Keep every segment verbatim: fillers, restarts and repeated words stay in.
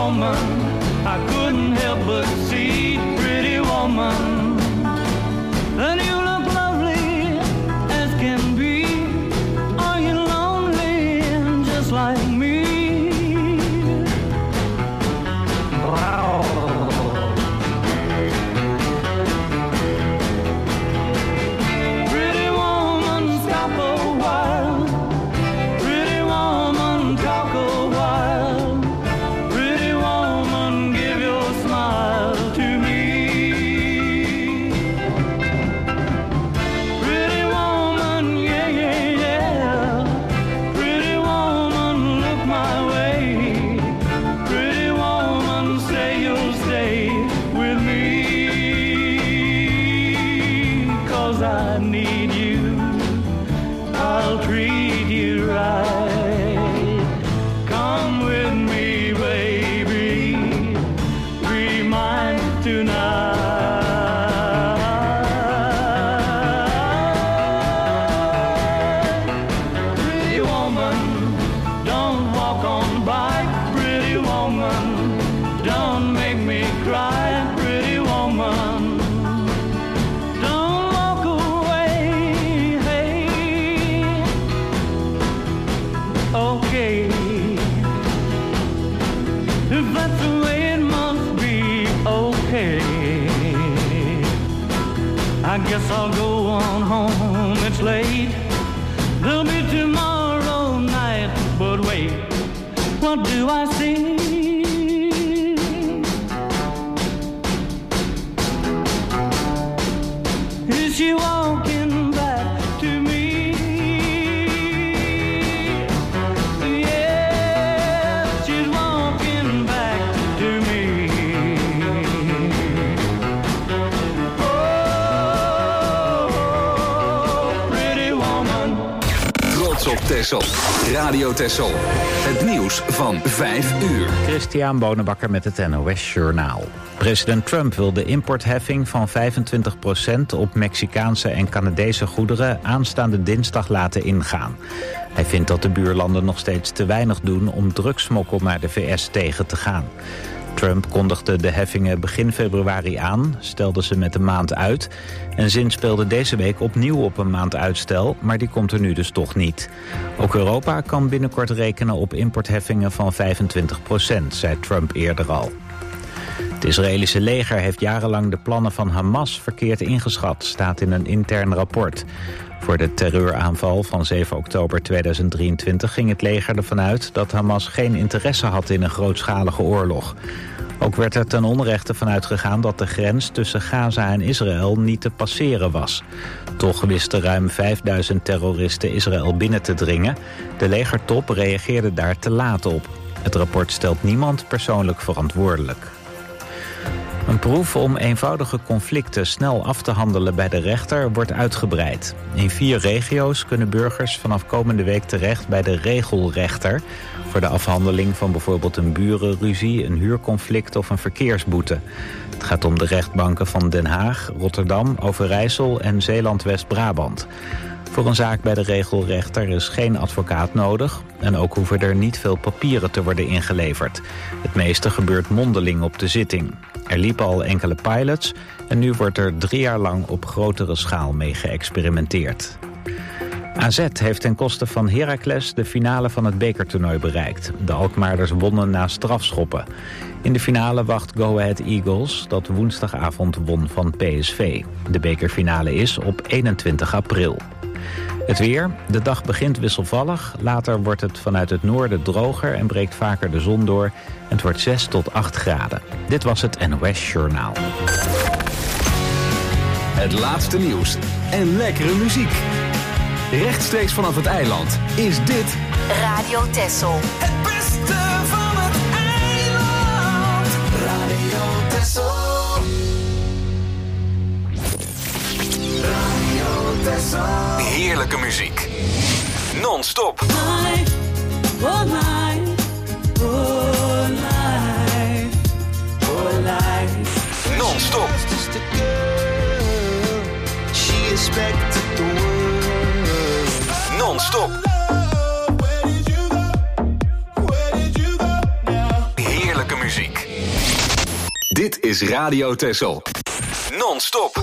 woman. I couldn't help but see, pretty woman. And you look lovely as can be. Are you lonely just like me? Wow. Pretty woman, stop a while. Pretty woman, talk a while. Pretty woman, give your smile to me. Pretty woman, yeah, yeah, yeah. Pretty woman, look my way. Pretty woman, say you'll stay with me. 'Cause I need you, I'll treat you right. Come with me, baby, be mine tonight. Pretty woman, don't walk on by. Pretty woman, don't make me cry. Pretty woman, don't walk away. Hey, okay, if that's the way it must be, okay. I guess I'll go on home, it's late. There'll be tomorrow night, but wait, what do I see? Is she walking back to me? Yeah, she's walking back to me. Oh, pretty woman. Trots op Texel. Radio Texel. Het nieuws van vijf uur. Christian Bonenbakker met het N O S Journaal. President Trump wil de importheffing van vijfentwintig procent op Mexicaanse en Canadese goederen aanstaande dinsdag laten ingaan. Hij vindt dat de buurlanden nog steeds te weinig doen om drugssmokkel naar de V S tegen te gaan. Trump kondigde de heffingen begin februari aan, stelde ze met een maand uit en zinspeelde deze week opnieuw op een maand uitstel, maar die komt er nu dus toch niet. Ook Europa kan binnenkort rekenen op importheffingen van vijfentwintig procent, zei Trump eerder al. Het Israëlische leger heeft jarenlang de plannen van Hamas verkeerd ingeschat, staat in een intern rapport. Voor de terreuraanval van zeven oktober tweeduizend drieëntwintig ging het leger ervan uit dat Hamas geen interesse had in een grootschalige oorlog. Ook werd er ten onrechte van uitgegaan dat de grens tussen Gaza en Israël niet te passeren was. Toch wisten ruim vijfduizend terroristen Israël binnen te dringen. De legertop reageerde daar te laat op. Het rapport stelt niemand persoonlijk verantwoordelijk. Een proef om eenvoudige conflicten snel af te handelen bij de rechter wordt uitgebreid. In vier regio's kunnen burgers vanaf komende week terecht bij de regelrechter voor de afhandeling van bijvoorbeeld een burenruzie, een huurconflict of een verkeersboete. Het gaat om de rechtbanken van Den Haag, Rotterdam, Overijssel en Zeeland-West-Brabant. Voor een zaak bij de regelrechter is geen advocaat nodig en ook hoeven er niet veel papieren te worden ingeleverd. Het meeste gebeurt mondeling op de zitting. Er liepen al enkele pilots en nu wordt er drie jaar lang op grotere schaal mee geëxperimenteerd. A Z heeft ten koste van Heracles de finale van het bekertoernooi bereikt. De Alkmaarders wonnen na strafschoppen. In de finale wacht Go Ahead Eagles, dat woensdagavond won van P S V. De bekerfinale is op eenentwintig april. Het weer. De dag begint wisselvallig. Later wordt het vanuit het noorden droger en breekt vaker de zon door. En het wordt zes tot acht graden. Dit was het N O S Journaal. Het laatste nieuws en lekkere muziek. Rechtstreeks vanaf het eiland is dit Radio Texel. Het beste van het eiland. Radio Texel. Radio Texel. heerlijke muziek. Non-stop. Oh life, oh life, oh life. Non-stop. Just a girl, she expected the world. Non-stop. Heerlijke muziek. is Radio Texel. Non-stop.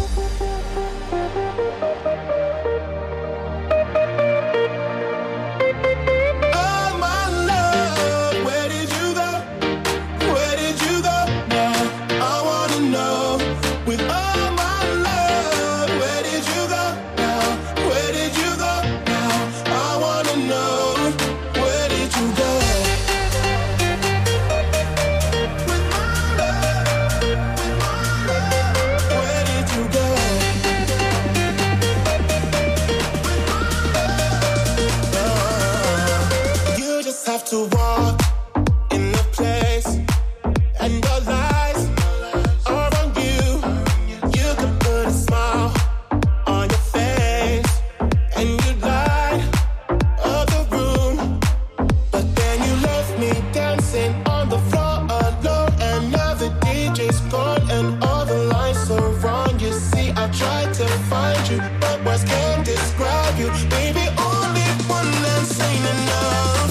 To walk in the place, and your lies are on you. You could put a smile on your face, and you light up the room. But then you left me dancing on the floor alone, and now the D J's gone, and all the lights are wrong. You see, I tried to find you, but words can't describe you. Baby, only one that's ain't enough.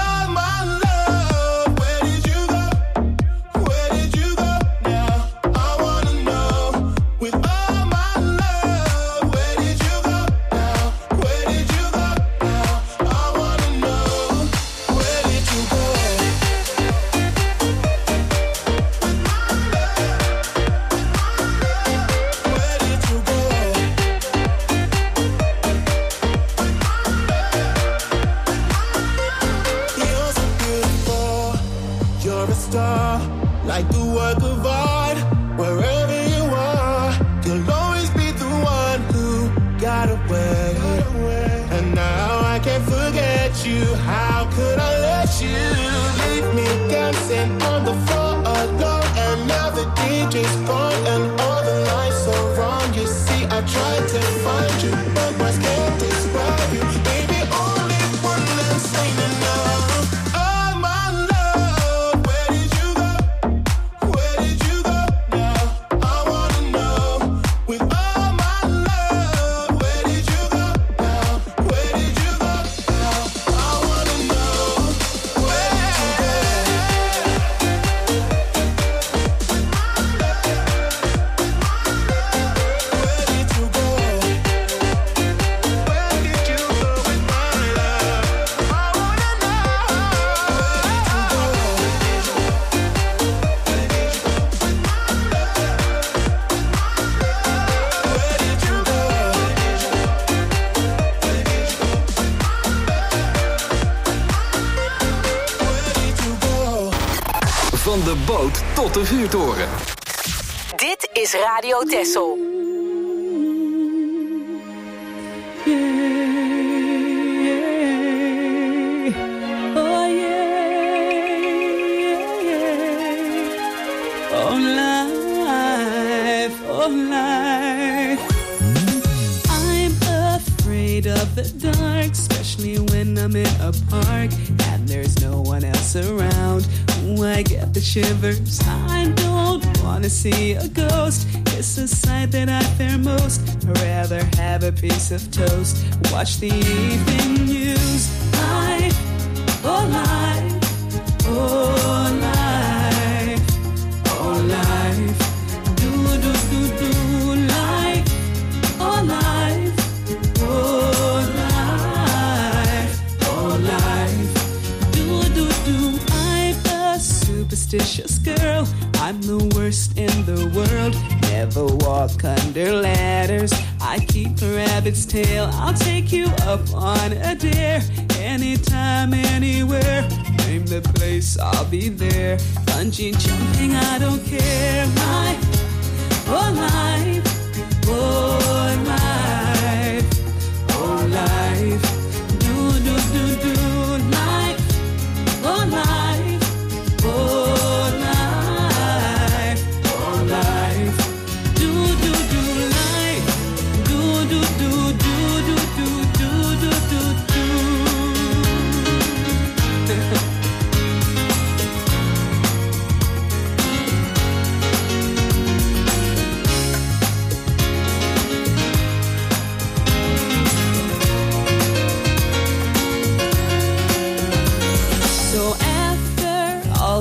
Like the work of art, wherever you are, you'll always be the one who got away. And now I can't forget you. How could I let you leave me dancing on the floor alone? And now the D J's gone, and all the lights are wrong. You see, I tried to find you, but words can't describe you. Baby, only one that's ain't enough. Van de boot tot de vuurtoren. Dit is Radio Texel. Oh yeah, oh life, oh life. I'm afraid of the dark, especially when I'm in a park and there's no one else around. I get the shivers. I don't wanna see a ghost. It's the sight that I fear most. I'd rather have a piece of toast. Watch the evening news. Life, oh life, oh life, oh life. Do do do do life, oh life, oh life, oh life. Do do do. Superstitious girl, I'm the worst in the world. Never walk under ladders. I keep a rabbit's tail. I'll take you up on a dare. Anytime, anywhere. Name the place, I'll be there. Bungee jumping, I don't care. My oh life, oh life, oh life. Do do do do life, oh life. Oh life, oh life, do do do life, do do do do do do do do do do.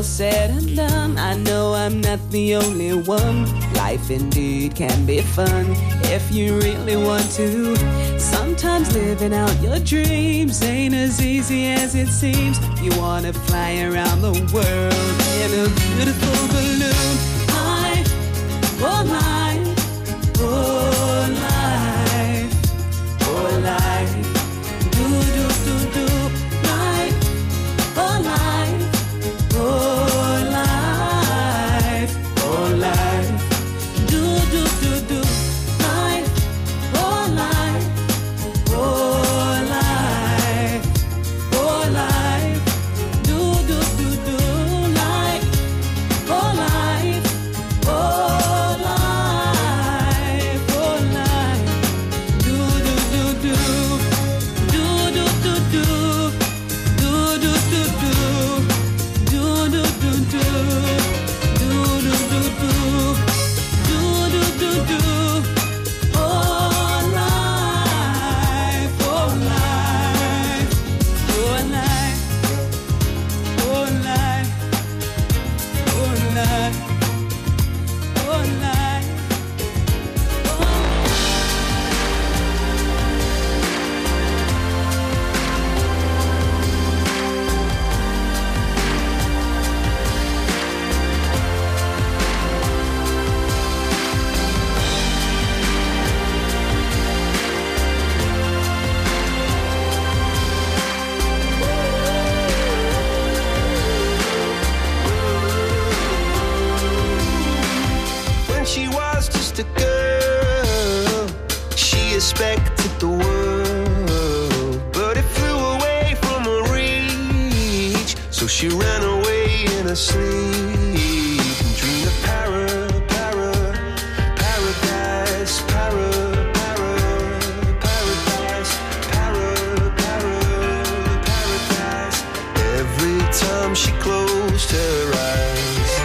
all said and done, I know I'm not the only one. Life indeed can be fun if you really want to. Sometimes living out your dreams ain't as easy as it seems. You wanna fly around the world in a beautiful balloon. Life, oh life, oh life, oh life. Do, do, do, do. Life, oh life, oh life, oh life. Do, do, do, do. Life, oh life, oh life, oh life. Do, do, do, do. Life, oh life, oh life, oh life. Do, do, do, do. Do, do, do, do. Do, do, do, do. Do, do, do, do. Do, do, do, do. Do, do, do, do. Oh, life, oh, life. Oh, life. Oh, life. Oh, life. Oh, life. When she was just a girl, she expected the world, but it flew away from her reach. So she ran away in her sleep and dreamed of para, para, paradise, para, para, paradise, para, para, paradise. Every time she closed her eyes.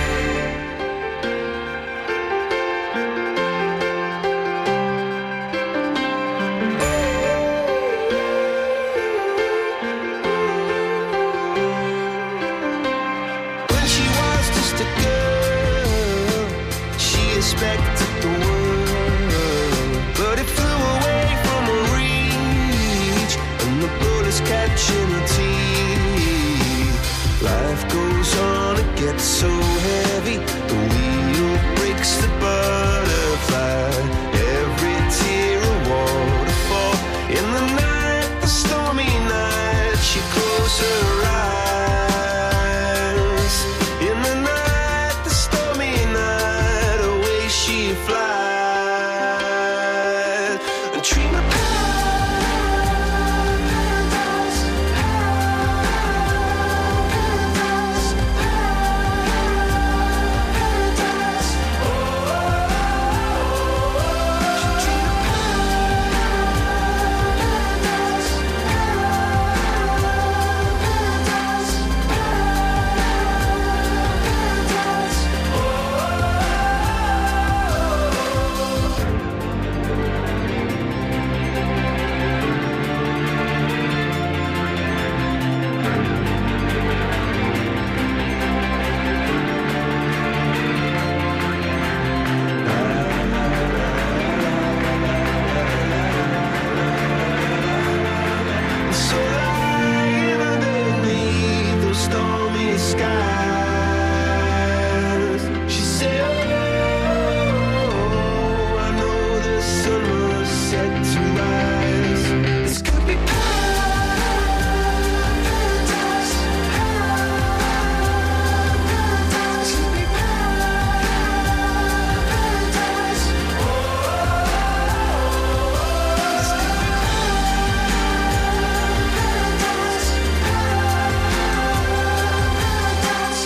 When she was just a girl, she expected the world, but it flew away from her reach, and the bullets catching her teeth. Life goes on, it gets so heavy, the wheel breaks the butterfly. Every tear a waterfall. In the night, the stormy night, she closed her eyes. In the night, the stormy night, away she flies. And dream of paradise, paradise, paradise. Oh, she dream of paradise, so lying underneath those stormy skies, she said, oh, I know the sun was set to rise. This could be paradise, paradise, could be paradise. Oh, this could be paradise, paradise.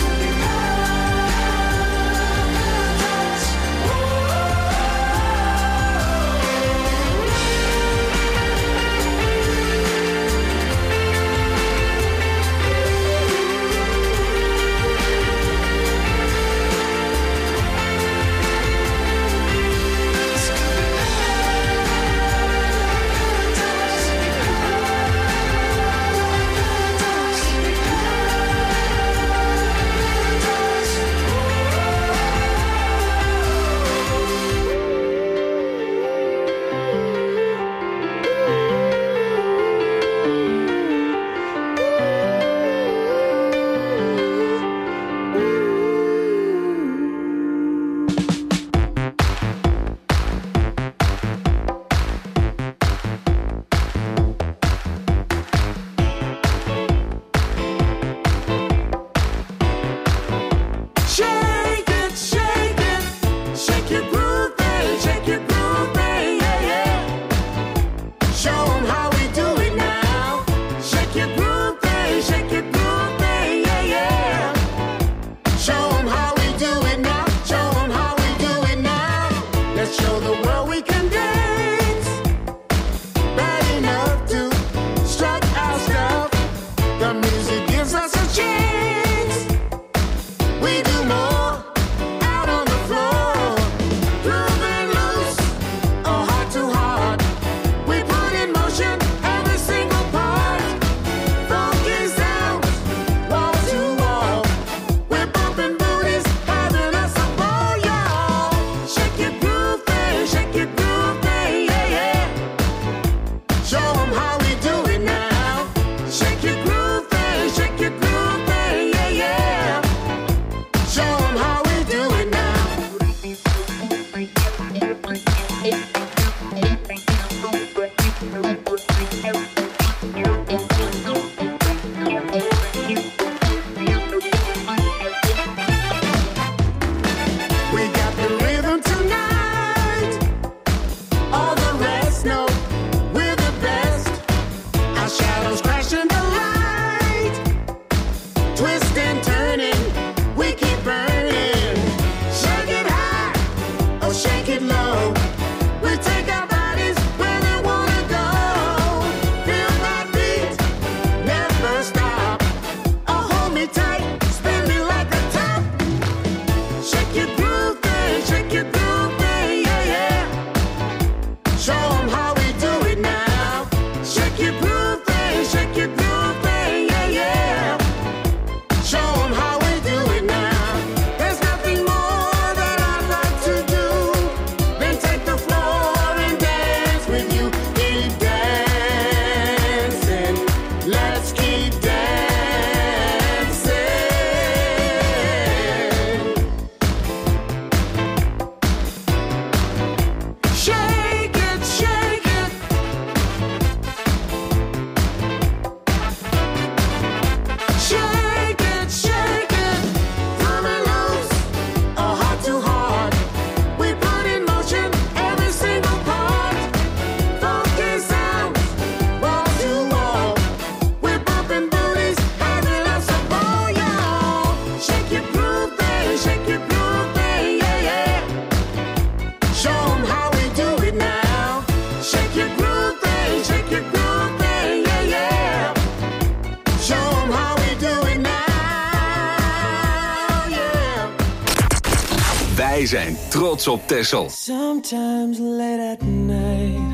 Wij zijn trots op Texel. Sometimes late at night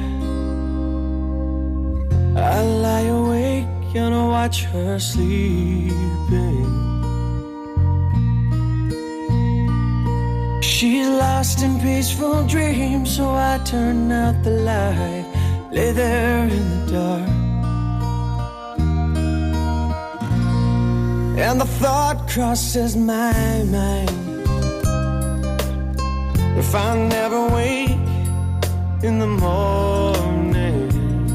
I lie awake and watch her sleeping. She's lost in peaceful dreams, so I turn out the light, lay there in the dark. And the thought crosses my mind, if I never wake in the morning,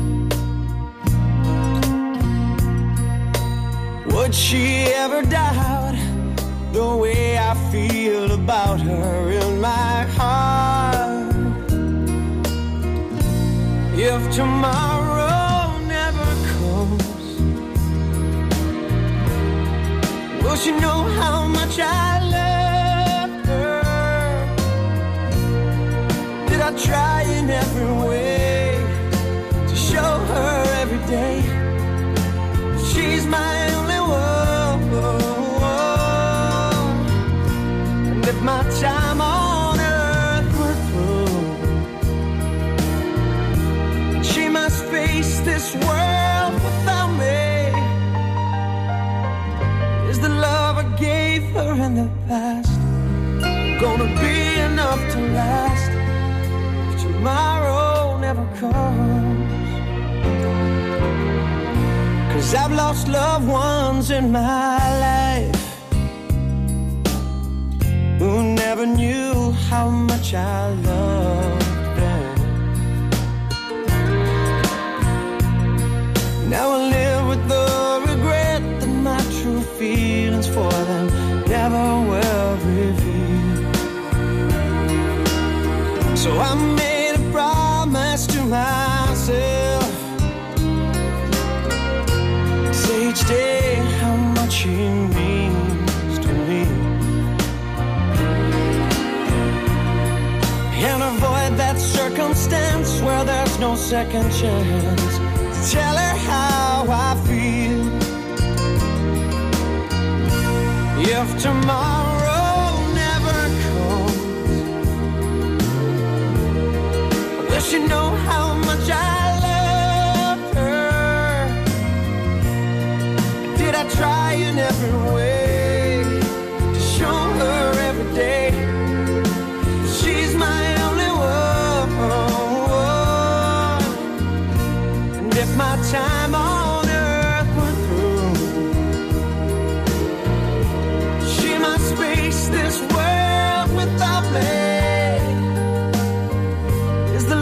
would she ever doubt the way I feel about her in my heart? If tomorrow never comes, will she know how much I love her? Did I try in every way to show her every day she's my only one? And if my time on earth were through, she must face this world without me. Is the love I gave her in the past gonna be enough to last if tomorrow never comes? 'Cause I've lost loved ones in my life who never knew how much I loved them. Now I live with the regret that my true feelings for them never will reveal. So I made a promise to myself, say each day how much he means to me, and avoid that circumstance where there's no second chance to tell her how I feel. If tomorrow never comes, will she know how much I love her? Did I try in every way to show her every day she's my only one? And if my time on earth were through, she must face this world without me. Is the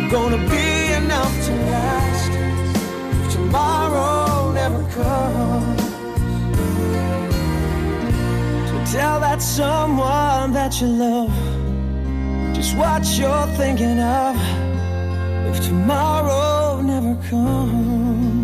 gonna be enough to last if tomorrow never comes. So tell that someone that you love just what you're thinking of if tomorrow never comes.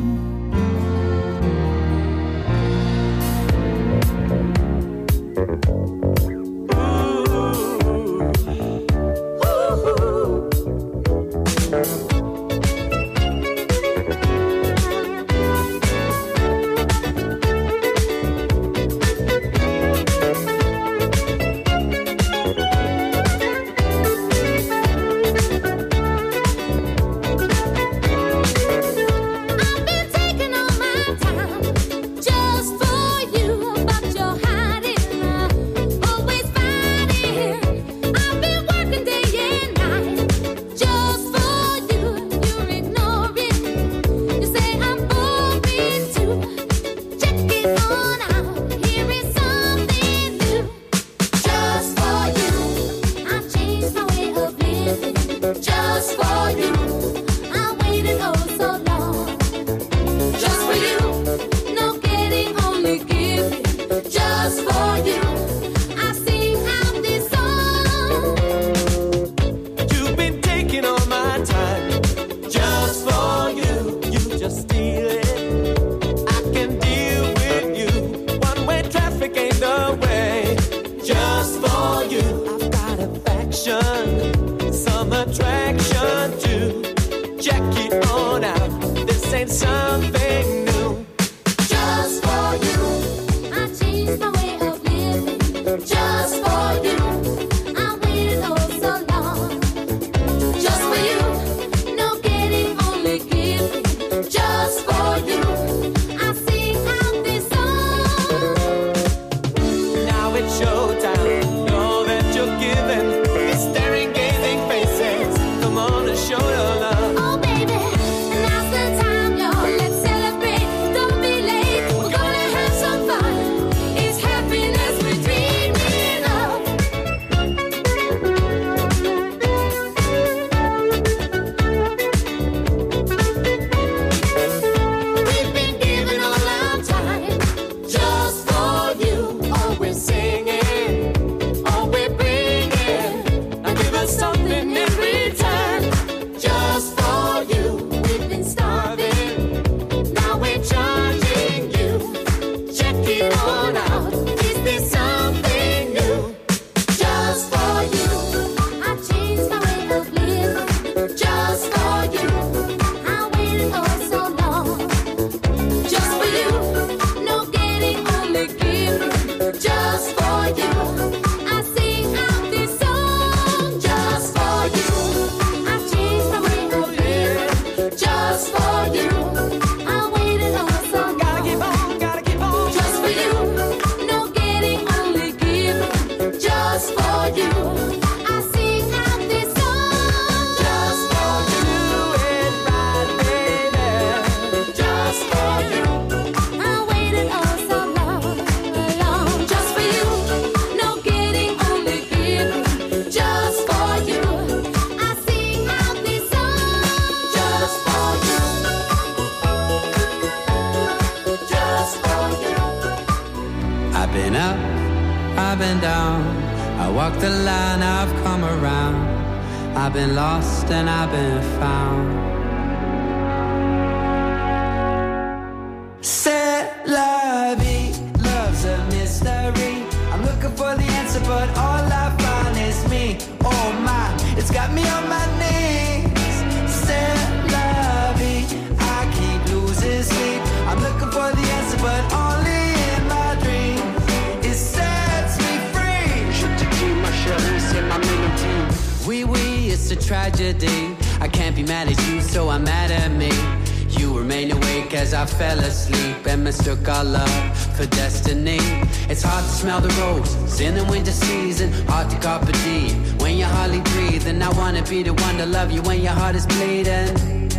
Be the one to love you when your heart is bleeding.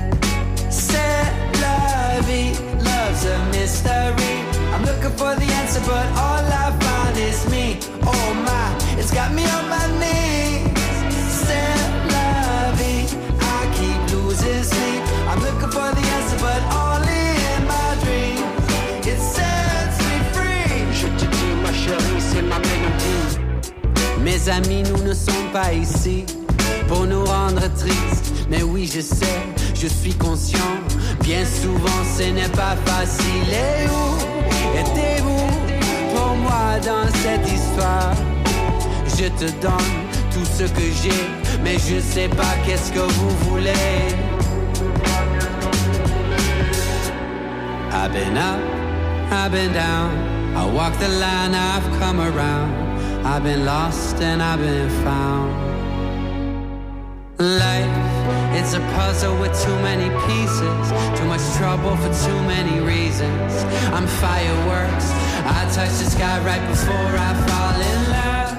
C'est la vie, love's a mystery. I'm looking for the answer, but all I find is me. Oh my, it's got me on my knees. C'est la vie, I keep Mes amis, nous ne sommes pas ici pour nous rendre tristes. Mais oui, je sais, je suis conscient. Bien souvent, ce n'est pas facile. Et où étiez-vous pour moi dans cette histoire? Je te donne tout ce que j'ai, mais je sais pas qu'est-ce que vous voulez. I've been up, I've been down, I walk the line, I've come around. I've been lost and I've been found. Life, it's a puzzle with too many pieces, too much trouble for too many reasons. I'm fireworks, I touch the sky right before I fall in love.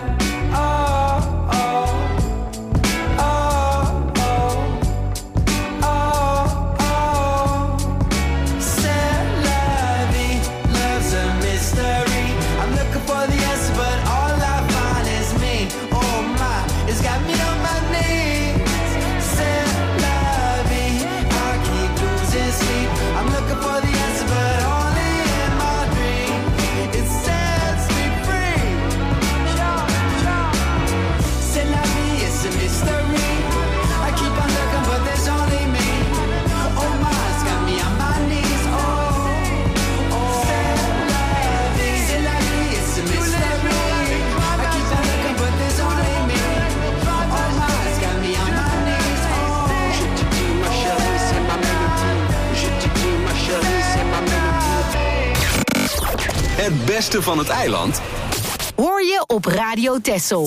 Het beste van het eiland hoor je op Radio Texel.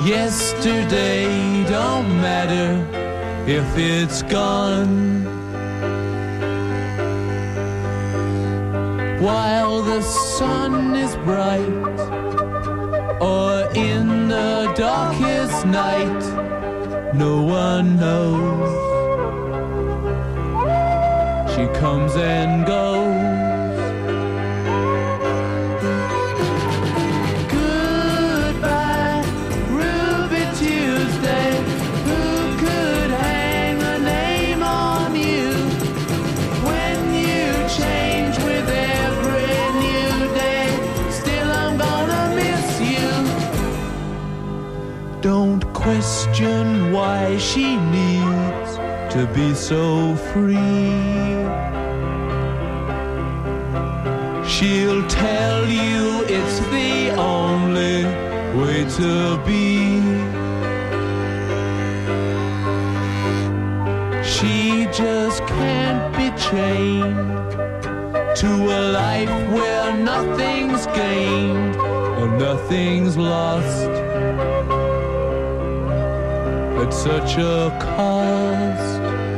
Yesterday don't matter if it's gone. While the sun is bright, or in the darkest night, no one knows. She comes and goes. Goodbye, Ruby Tuesday. Who could hang a name on you when you change with every new day? Still, I'm gonna miss you. Don't question why she needs to be so free. She'll tell you it's the only way to be. She just can't be chained to a life where nothing's gained and nothing's lost at such a cost.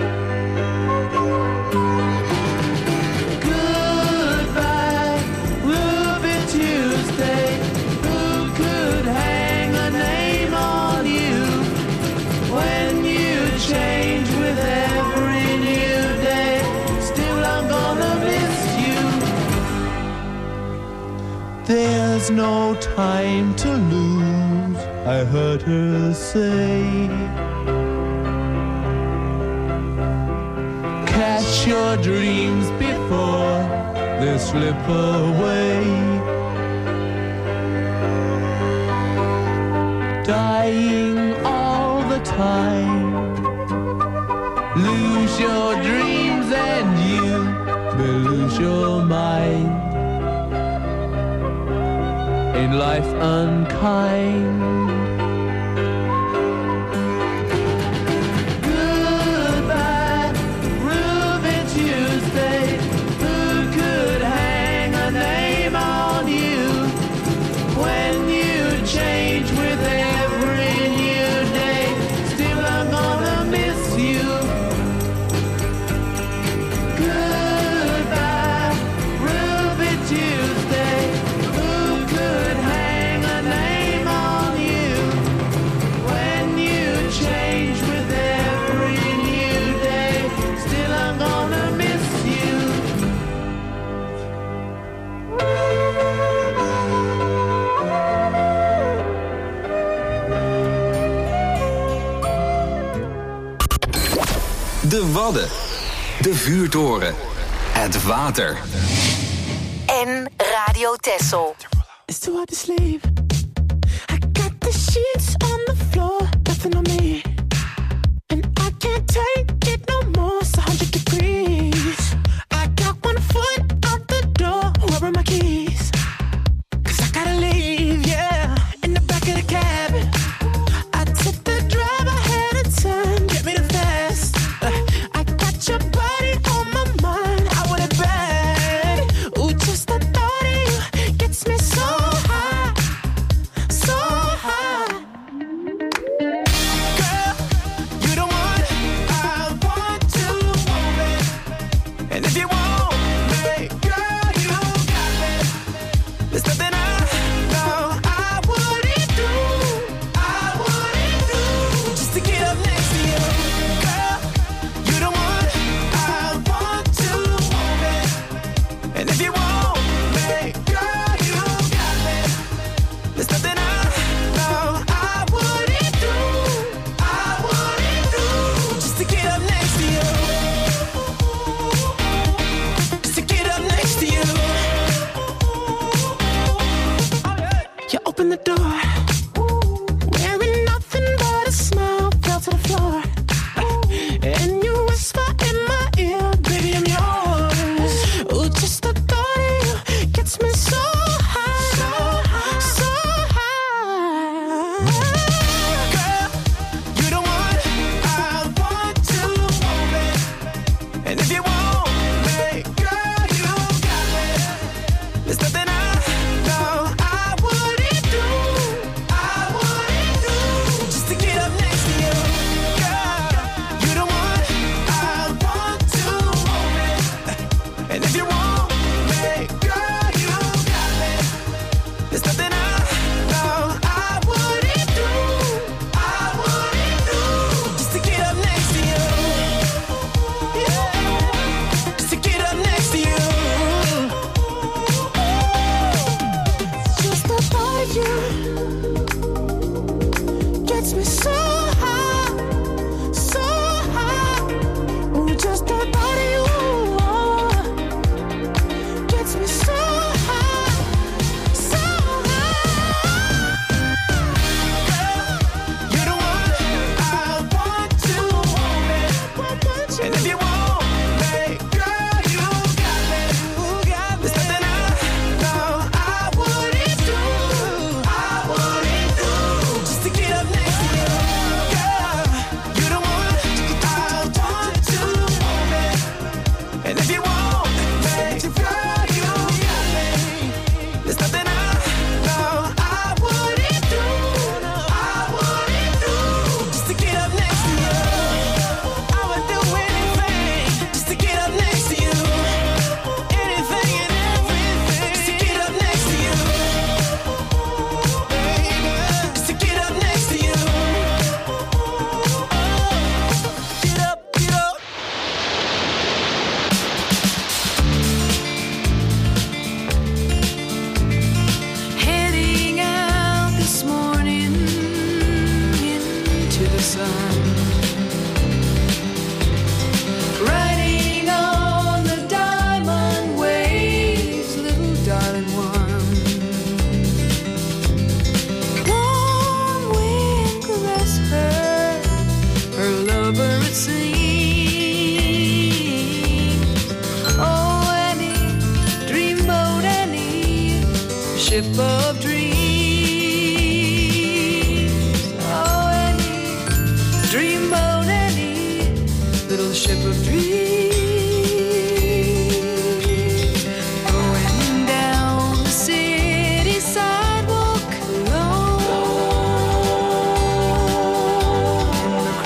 Goodbye, Ruby Tuesday. Who could hang a name on you when you change with every new day? Still, I'm gonna miss you. There's no time to lose, I heard her say. Catch your dreams before they slip away. Dying all the time. Lose your dreams and you may lose your mind. Ain't life unkind? Goodbye, Ruby Tuesday. Who could hang a name on you when you change with every new day? Still, I'm gonna miss you. Goodbye, Ruby Tuesday. Who could hang a name on you when you change with every new day? Still, I'm gonna miss you. De Wadden. De vuurtoren. Het water. En Radio Texel. It's too hard to sleep. I got the sheets on the floor, nothing on me. And I can't take it no more, it's one hundred degrees. I got one foot out the door, where are my keys? Cause I gotta leave, yeah, in the back of the cab. I took the drive, I had a turn, get me the fast. Uh, I got your body on my mind, I want it bad. Ooh, just the thought of you gets me so high, so high. Girl, you the one I want to hold it. And if you want me, girl, you got me. There's nothing I know I wouldn't do, I wouldn't do, just to get up next to you. Girl, you the one I want to hold it. And if you want me, girl, you got me. There's nothing I know I wouldn't do, I wouldn't do, just to get up next to you. Just to get up next to you. You open the door, wearing nothing but a smile, fell to the floor. And you whisper in my ear, baby, I'm yours. Ooh, just the thought of you gets me so high, so high, so high. Girl, you the one I want to hold it. And if you want me, girl, you got me. There's nothing I know I wouldn't do, you gets me so high, so high. Ooh, just the thought of you gets me so high, so high. Girl, you're the one I want to want it. And if you want me, girl, you got me. There's nothing I know I wouldn't do, I wouldn't do, just to get up next to you. Girl, you're the one I want to want it. And if you want me, girl, you got me. There's nothing I know I wouldn't do, I wouldn't do, just to get up next to you. I would do anything just to get up next to you. Anything and everything just to get up next to you. Baby, just to get up next to you. Get up, get up. Heading out this morning into the sun, riding on the diamond waves, little darling one. Warm wind caress her, her lover it seems. Oh, Annie, dreamboat Annie, ship of dreams. Oh, Annie, dreamboat Annie, little ship of dreams. Going down the city sidewalk alone in the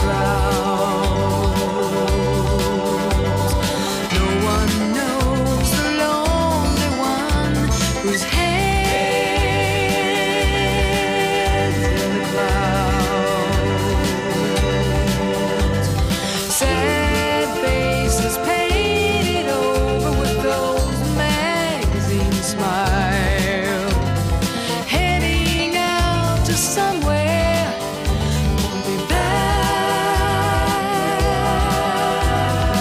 crowds. No one knows the lonely one whose head's in the clouds. Sad faces painted over with those magazine smiles. Heading out to somewhere, won't be back a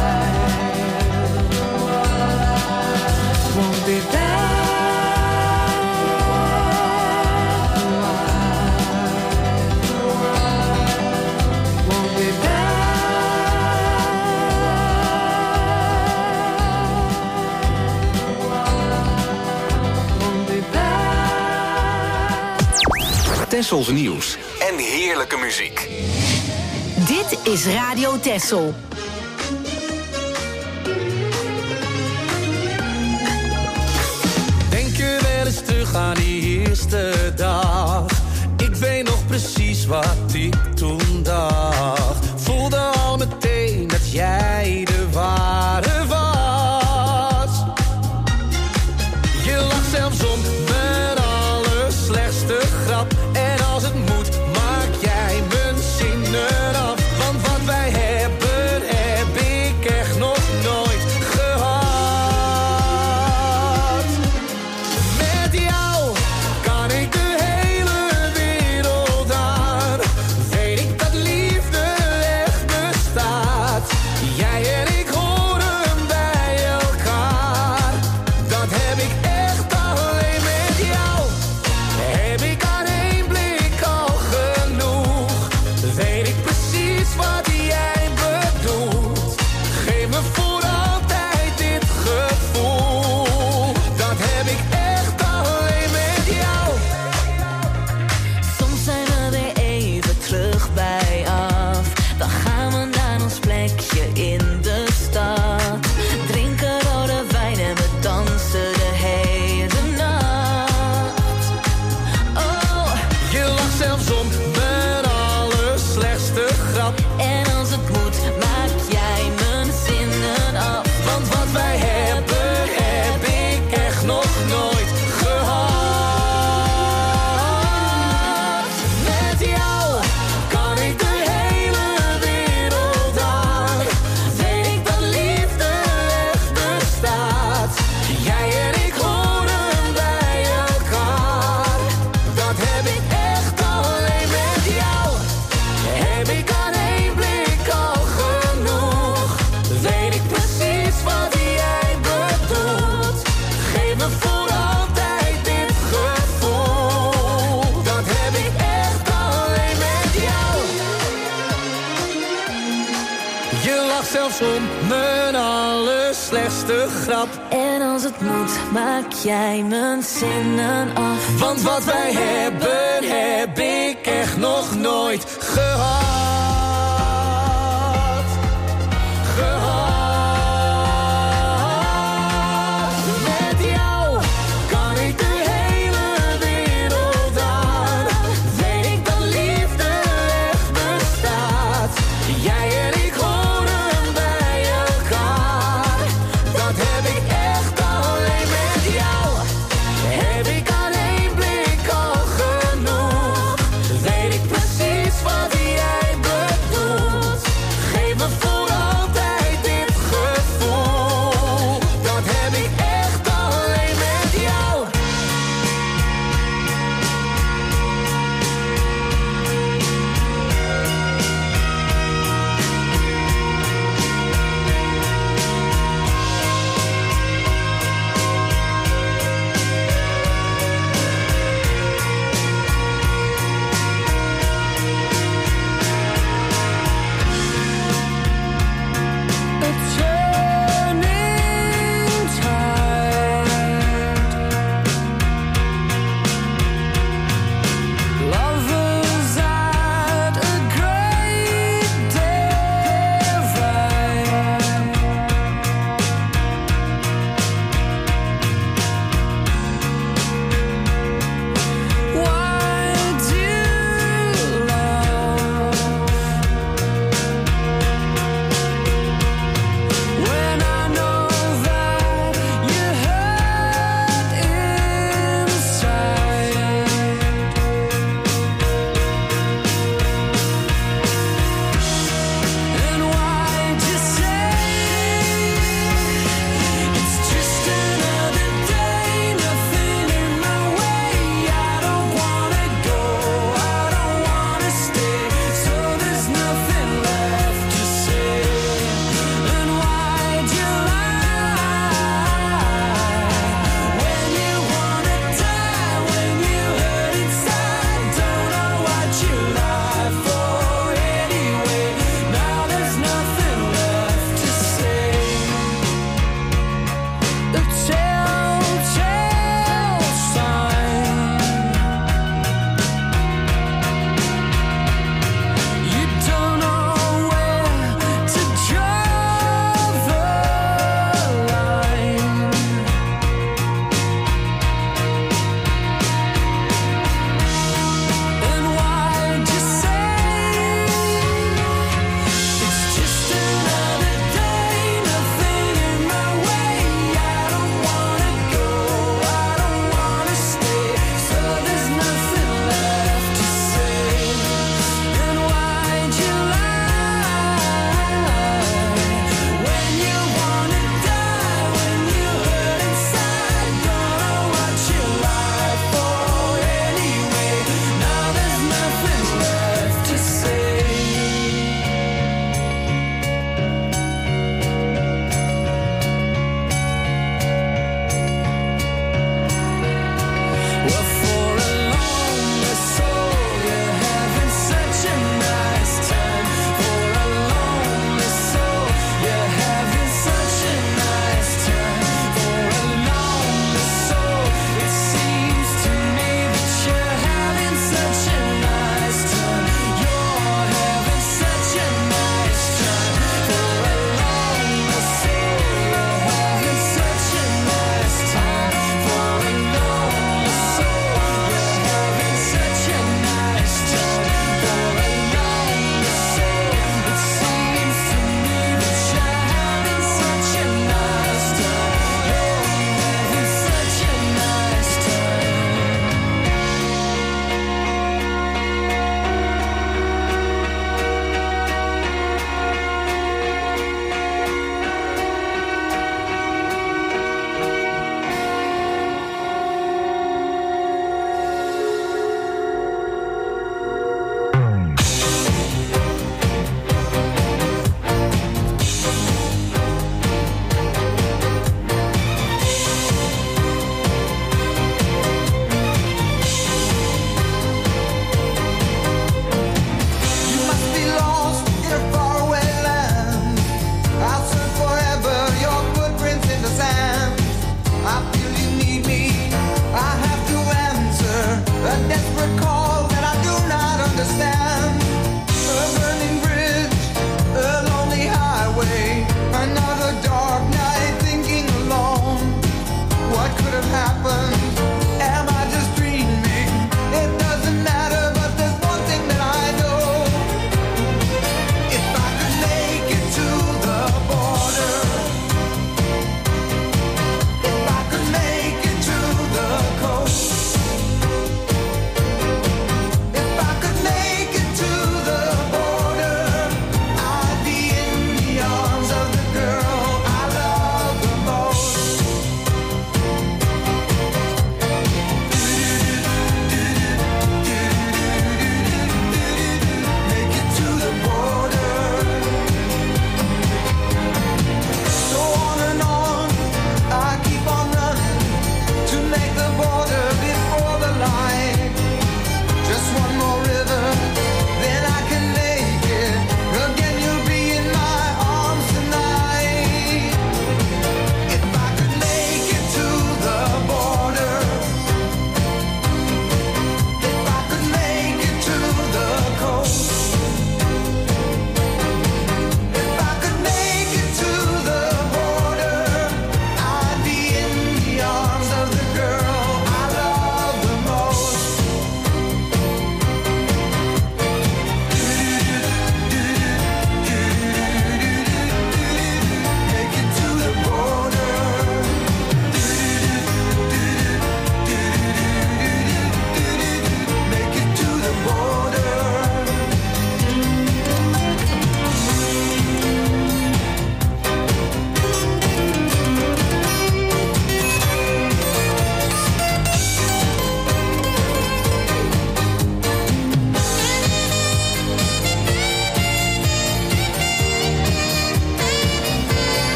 while. Won't be back a while. Won't be back. Won't be back. Tessels nieuws en heerlijke muziek. Dit is Radio Tessel. Denk je wel eens terug aan die eerste dag? Ik weet nog precies wat ik toen dacht. Voelde al meteen dat jij de ware was. Je lacht zelfs om mijn allerslechtste grap. En als het moet, maak jij mijn zinnen af. Want wat wij hebben, heb ik echt nog nooit gehad. Met jou kan ik de hele wereld aan. Weet zelfs om mijn allerslechtste grap. En als het moet, maak jij mijn zinnen af. Want wat wij hebben, heb ik echt nog nooit gehad. Gehad. Met jou kan ik de hele wereld aan. Weet ik dat liefde echt bestaat. Jij en ik horen bij elkaar. Dat heb ik echt alleen met jou. Heb ik aan één blik al genoeg. Weet ik precies wat jij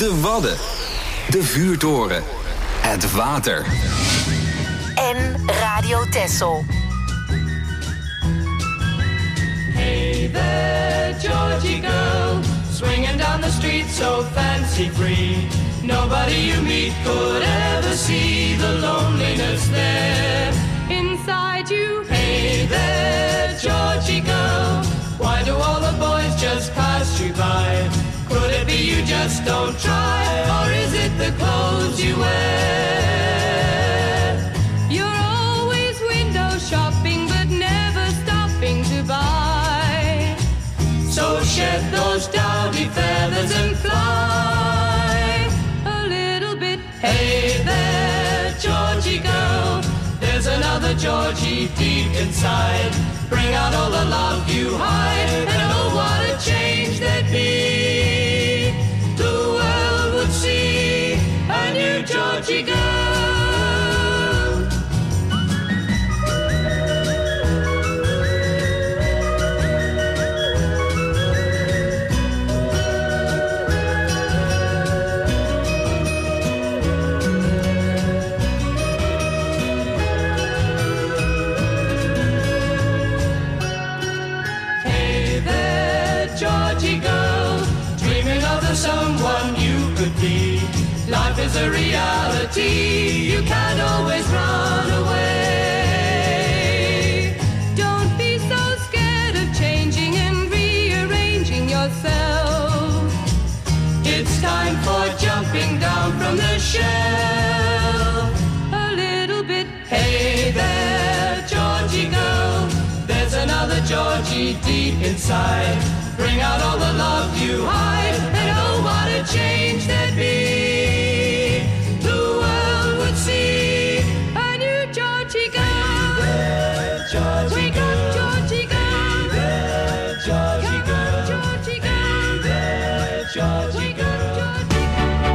De Wadden. De vuurtoren. Het water. En Radio Texel. Hey there, Georgie girl, swinging down the street so fancy-free. Nobody you meet could ever see the loneliness there inside you. Hey there, Georgie girl, why do all the boys just pass you by? Could it be you just don't try, or is it the clothes you wear? You're always window shopping, but never stopping to buy. So shed those dowdy feathers and fly A little bit. Hey there, Georgie girl, there's another Georgie deep inside. Bring out all the love you hide, and oh, what a change there'd be. The world would see a new Georgie girl. Someone you could be. Life is a reality, you can't always run away. Don't be so scared of changing and rearranging yourself. It's time for jumping down from the shelf. A little bit. Hey there, Georgie girl, there's another Georgie deep inside. Bring out all the love you hide, and oh, what a change there'd be. The world would see A new Georgie girl. Hey there, Georgie Wake girl. up, Georgie girl. Hey there, Georgie Come girl. on, Georgie girl. Hey there, Georgie Wake girl. up, Georgie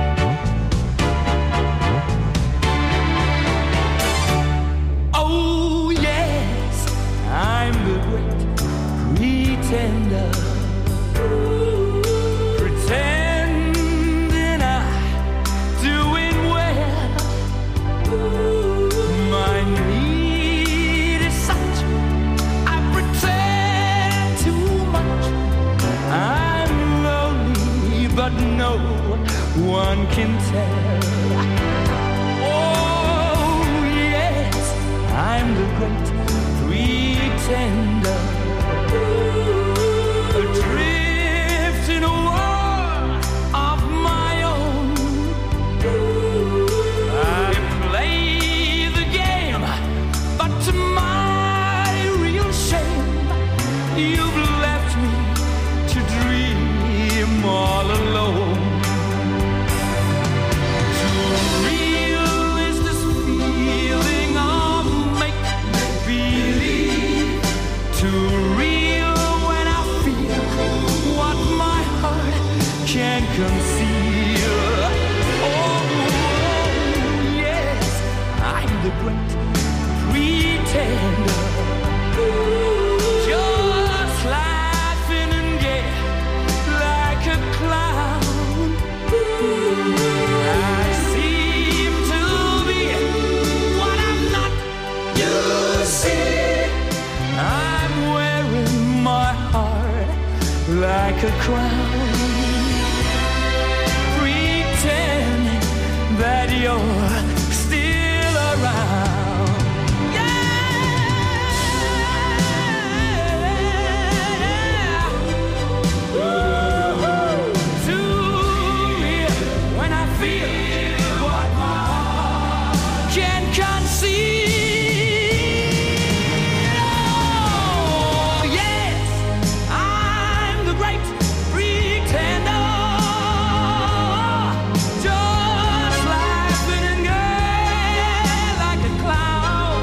girl. Oh yes, I'm the great pretender. Pretending I'm doing well. My need is such, I pretend too much. I'm lonely, but no one can tell. Oh yes, I'm the great pretender. Adrift in a world of my own. I play the game, but to my real shame, you've left me to dream all alone. Too real is this feeling of make-believe. Too real when I feel what my heart can't conceal. Oh, yes, I'm the great pretender. Just laughing and gay like a clown. I seem to be what I'm not. You see, I'm wearing my heart like a crown, pretending that you're still around. Yeah. Too real when I feel what my heart can conceive. Oh, yes, I'm the great pretender. Just laughing and gay like a clown.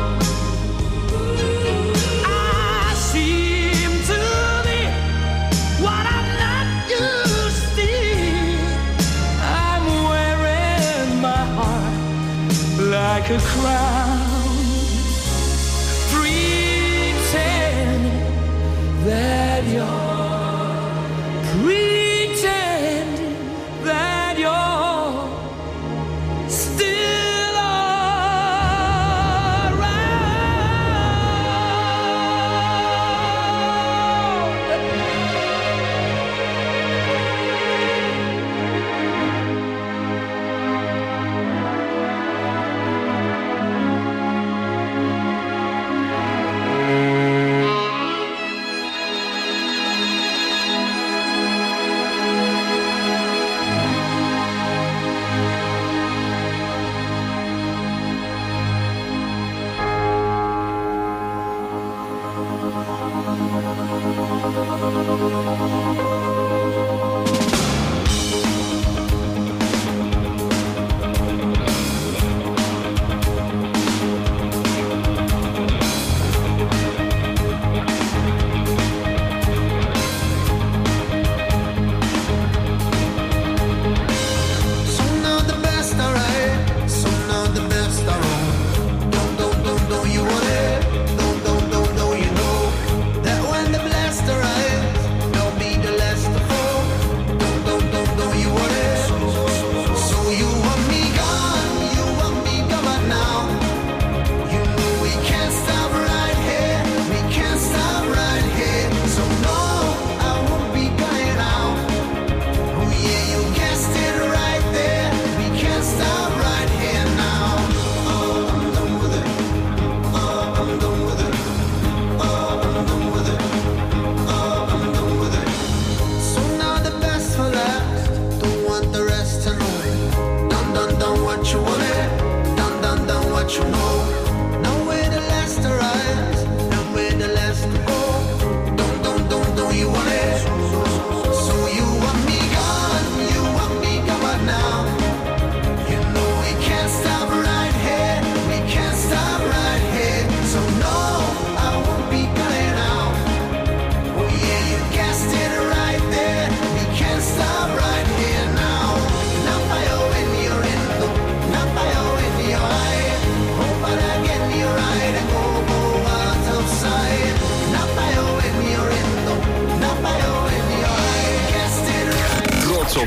I seem to be what I'm not used to see. I'm wearing my heart like a crown, pretending that you're pretending that you're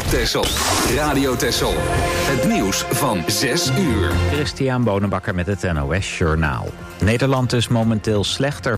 Texel. Radio Texel. Het nieuws van zes uur. Christian Bonenbakker met het N O S Journaal. Nederland is momenteel slechter